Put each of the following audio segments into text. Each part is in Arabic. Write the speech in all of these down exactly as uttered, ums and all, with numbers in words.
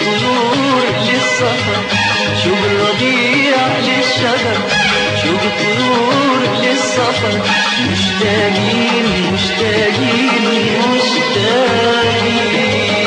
الطيور للسفر، شوق الربيع للشجر، شوق الطيور للسفر. مشتاقين مشتاقين مشتاقين.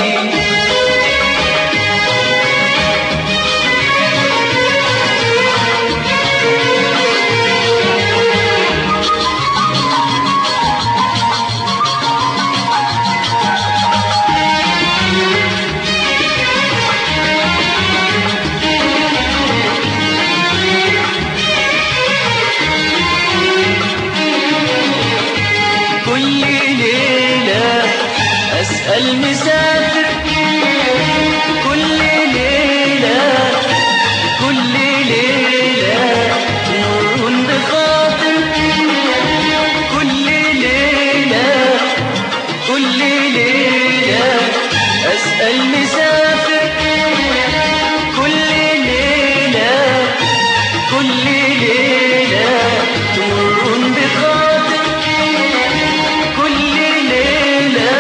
المسافر كل ليلة كل ليلة نور بخاطر، كل ليلة كل ليلة أسأل مسافر، كل ليلة كل ليلة نور بخاطر، كل ليلة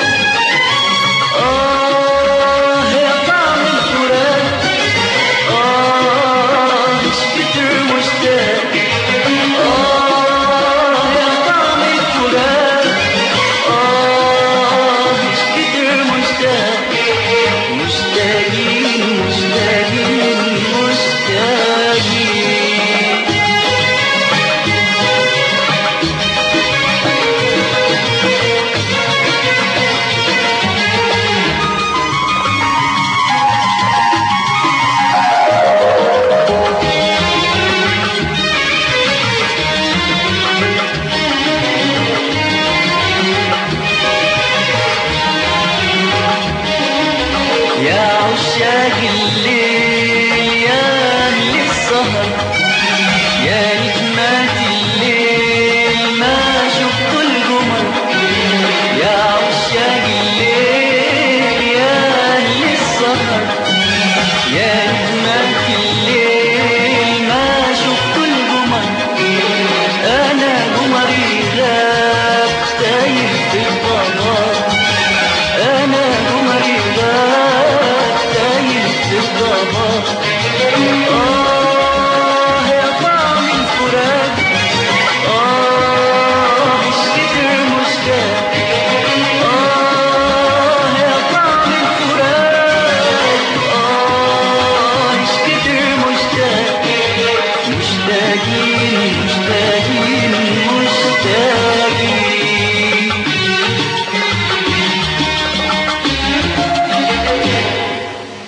عشاق الليل يا أهل السهر، يا نجمات الليل ما شفتوا القمر، يا عشاق الليل يا أهل السهر، يا